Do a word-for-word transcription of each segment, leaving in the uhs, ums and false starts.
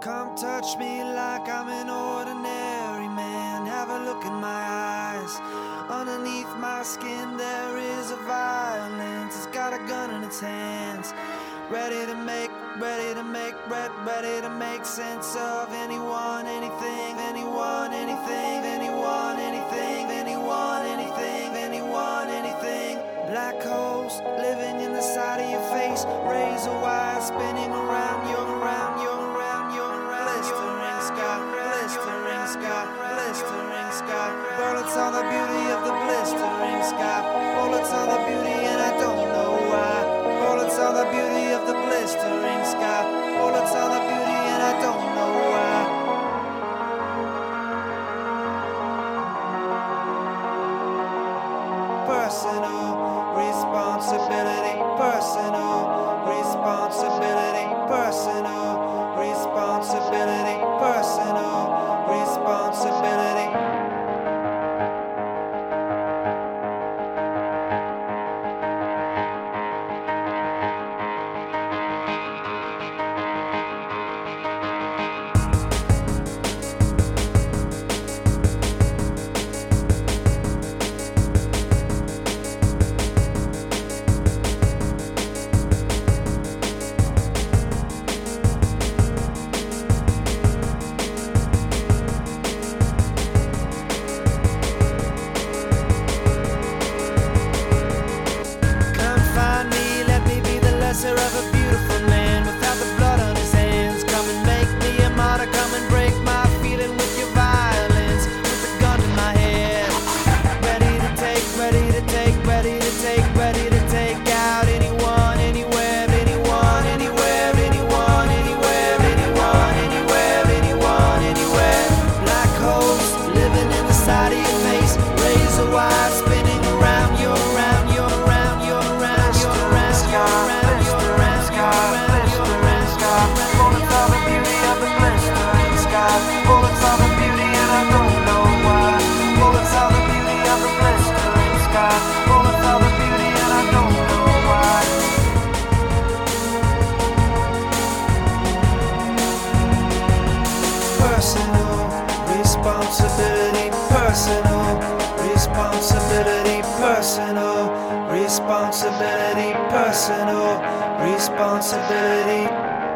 Come touch me like I'm an ordinary man. Have a look in my eyes. Underneath my skin there is a violence. It's got a gun in its hands, ready to make, ready to make, ready, ready to make sense of anyone, anything, anyone, anything, anyone, anything, anyone, anything, anyone, anything. Black holes living in the side of your face, razor wire spinning around you, around you, around you, around you. Blistering sky, blistering sky, blistering sky. Bullets on the beauty of the blistering sky. Bullets on the beauty and I don't know why. Bullets on the beauty of the blistering sky. Bullets on the beauty and I don't know why. Personal responsibility, personal responsibility, personal responsibility, personal responsibility. Of a beautiful man without the blood on his hands. Come and make me a martyr, come and break my feeling with your violence. With a gun in my head, ready to take, ready to take, ready to take, ready to take out anyone, anywhere, anyone, anywhere, anyone, anywhere, anyone, anywhere, anyone, anywhere. Black holes living in the side of your face, razor wire spinning around you, around you, around you, around you, around you, around you. Bullets are the beauty of the blistering sky. Bullets are the beauty and I don't know why. Bullets are the beauty of the blistering sky. Bullets are the beauty and I don't know why. Personal responsibility, personal responsibility, personal responsibility, personal responsibility.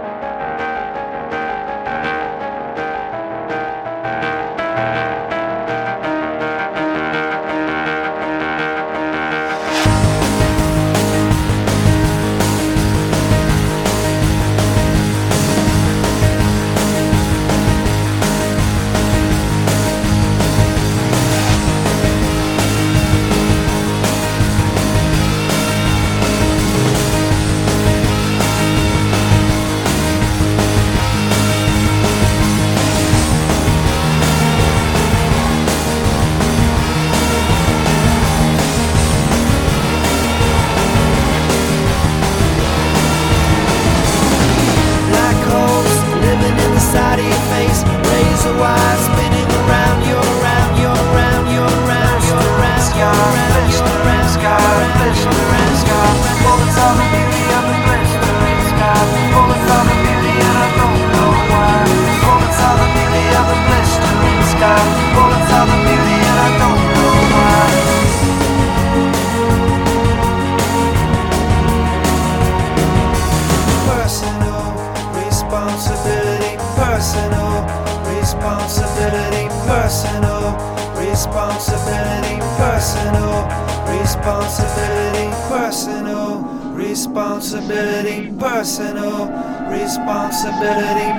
Side of your face, razor wire spinning around you, around you, around you, around you, around you, around you, around you, around you, around you. Bullets are the beauty of the blistering sky. Bullets are the beauty and I don't know why. Bullets are the beauty of the blistering sky. Bullets are the beauty and I don't know why. Personal responsibility, personal responsibility, personal responsibility, personal responsibility, personal responsibility, personal responsibility.